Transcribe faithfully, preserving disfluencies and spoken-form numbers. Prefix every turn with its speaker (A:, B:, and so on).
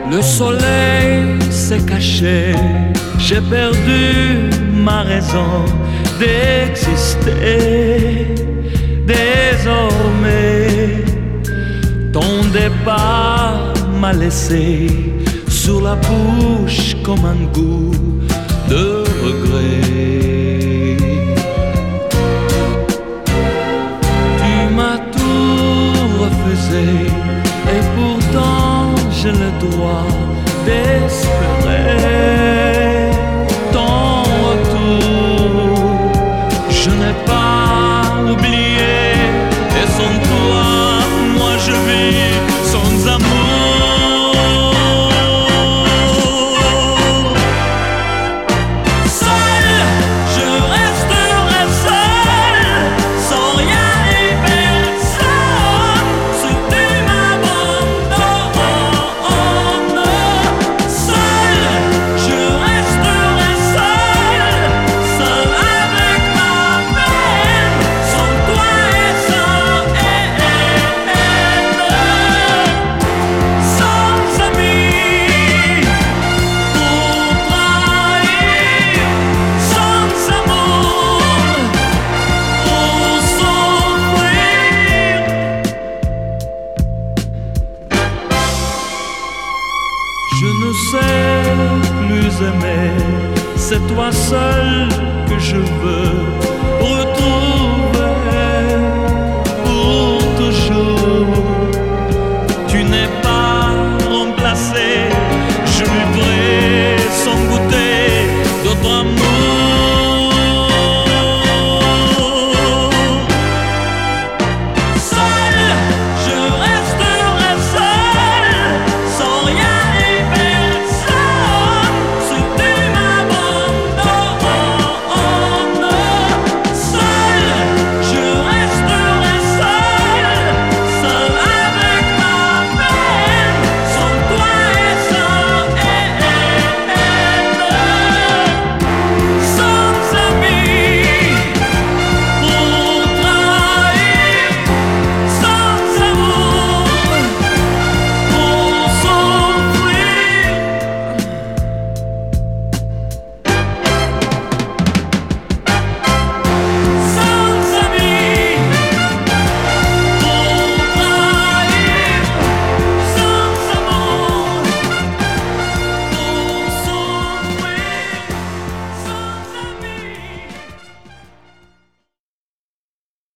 A: Le soleil s'est caché, j'ai perdu ma raison d'exister. Désormais, ton départ m'a laissé sur la bouche comme un goût de regret. Tu m'as tout refusé et pourtant j'ai le droit d'espérer ton retour. Je n'ai pas oublié et sans toi, moi je vis sans amour. Seul, je resterai seul, sans rien et personne, si tu m'abandonnes. Seul, je resterai seul, seul avec ma peine, sans toi et sans elle, sans amis pour trahir, sans amour pour souffrir. Je ne sais plus aimer, c'est toi seul que je veux